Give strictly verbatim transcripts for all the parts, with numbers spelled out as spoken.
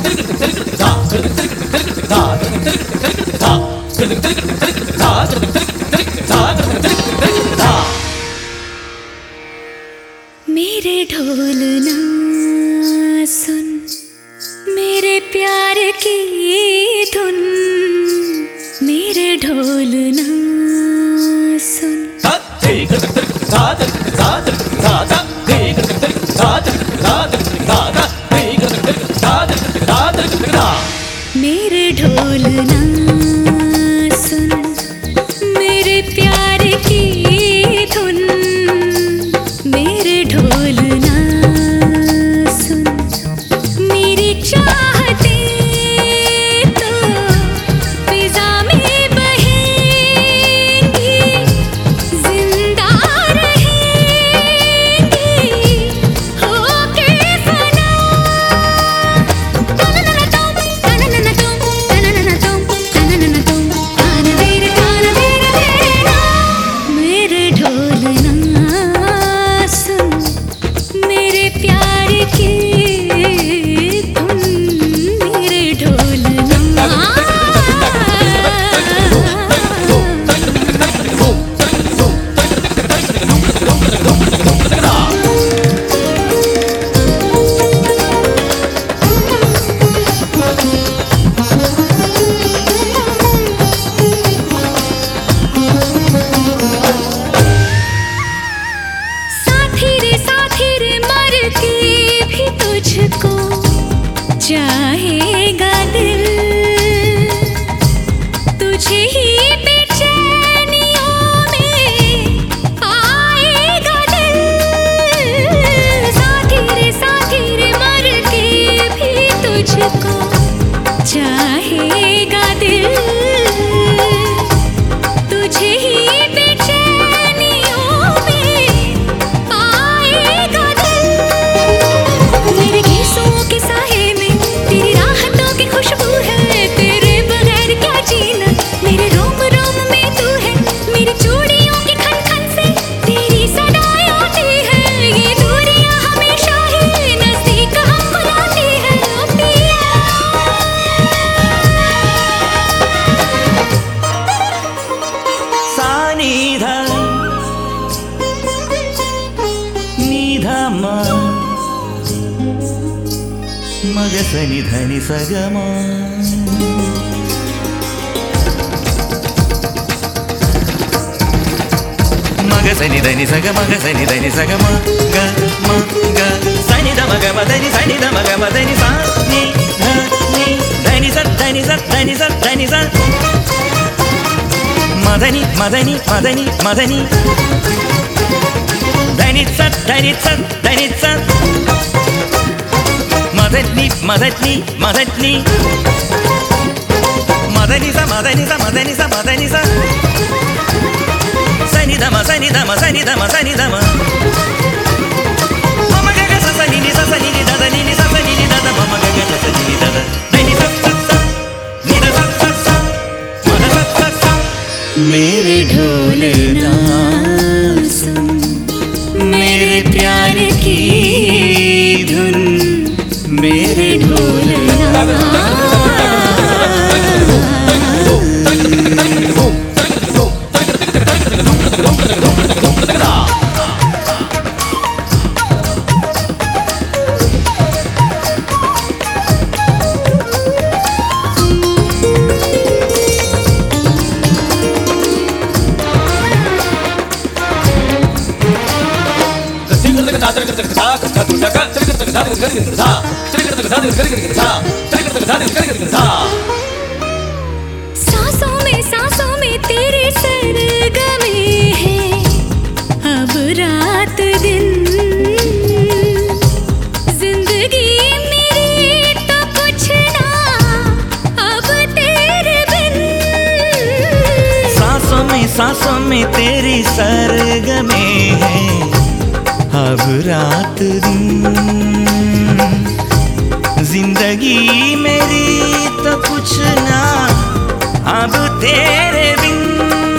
मेरे ढोल ना सुन, मेरे प्यार की धुन, मेरे ढोल ना सुन। मेरे ढोल ना सुन, मेरे प्यार की धुन, मेरे ढोल ना सुन। मेरी चाहते तो फिजा में बहेंगी, जिंदा रहेंगी होके फना। तननन तुम, तननन तुम, तननन तुम, तननन तुम, तान तेरे तान तेरे तेरे ना। मेरे ढोल ना सुन, मेरे प्यार की धुन, मेरे ढोल ना। साथी रे साथी रे मर के भी तुझको चाहेगा दिल, तुझे ही बेचैनियों में पाएगा दिल। साथी रे साथी रे मर के भी तुझको चाहेगा दिल, तुझे ही बेचैनियों में पाएगा दिल। मेरे गीसों के साए में तेरी राहतों की खुशबू है, तेरे बगैर क्या जीना। मेरे रोम रोम में तू है, मेरी चूड़ियों की खन खन से तेरी सदाएं आती है। ये दूरियां हमेशा ही नजदीक हम बुलाती है। ओ पिया सानिधा निधमा मग सनि धनि सगमा। मग सनि धनि सग मग सनि धनि सग म ग म ग सनि ध मग म धनि सनि ध मग म धनि सा नि ध नि धनि स धनि स धनि स धनि स मधनि मधनि मधनि मधनि धनि स धनि स धनि स मधनि मधनि मधनि मधनि स मधनि स मधनि स मधनि स सनि ध म सनि ध म सनि ध म सनि ध म म ग ग स सनि नि स सनि नि ध ध नि नि स सनि नि ध ध म म ग ग स सनि नि ध ध धनि स स स नि ध स स स म ध स स स। मेरे ढोल ना सुन, मेरे प्यार की धुन, मेरे ढोल ना। सांसों में सांसों में तेरे सरगमे हैं, अब रात दिन। जिंदगी मेरी तो कुछ ना अब तेरे बिन। सांसों में सांसों में तेरी सरगमे हैं, अब रात दिन। जिंदगी मेरी तो कुछ ना अब तेरे बिन।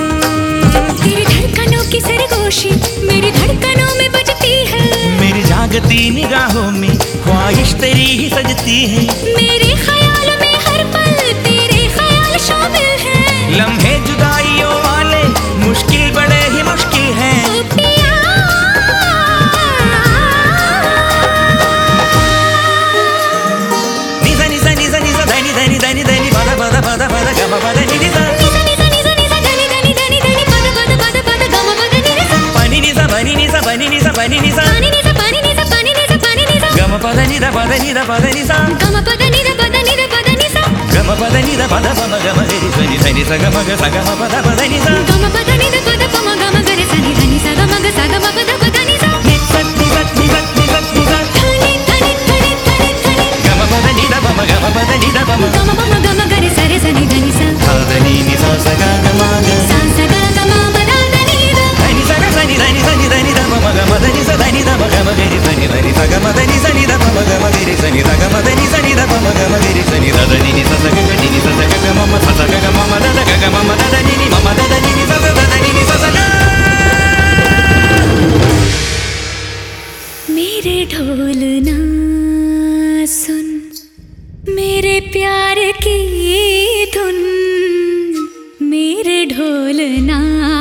तेरी धड़कनों की सरगोशी मेरी धड़कनों में बजती है, मेरी जाग झांकती निगाहों में ख्वाहिश तेरी ही सजती है। मेरे ख्याल में हर पल तेरे ख्याल शामिल हैं। लम्हे जुदाइयों वाले मुश्किल बड़े ही मुश्किल हैं। ओ पिया निजा निजा निजा निजा धनी धनी धनी धनी पदा पदा पदा पदा गम पदा नि निजा निजा निजा निजा निजा धनी धनी धनी धनी पद पद पद पद गम पद नि निजा pani निजा pani निजा pani निजा pani निजा पानी निजा पानी निजा पानी निजा पानी निजा गम पदा निजा पदा निजा पदा निजा गम पद निजा पद निजा पद निजा गम पदा निजा पदा पदा गम गरि धनी धनी सा गम ग सा गम पदा पदा निजा गम पद निजा पद पम गम गरे सा नि धनी सा गम ग सा गम पद पद निजा निजा निजा निजा निजा निजा धनी धनी धनी धनी धनी गम पदा निजा पम गम पदा निजा पम गम पम गम गरे सा रे सा नि धनी सा धा धनी निजा सा ग गम ग सा सा ग गम पद धनी दा धनी सा ग धनी धनी धनी धनी धा पम गम धनी सा धनी धा गम गरि धनी धनी सा गम धनी सा नि धा पम गम गरि सा नि धा गम धनी सा नि धा पम गम गरि सा नि धा धनी नि सा सा ग नि सा सा ग गम म सा सा ग गम म दा दा ग गम म दा दा नि नि म दा दा नि नि सा सा दा नि नि सा सा ग। मेरे ढोल ना सुन मेरे प्यार की धुन, मेरे ढोल ना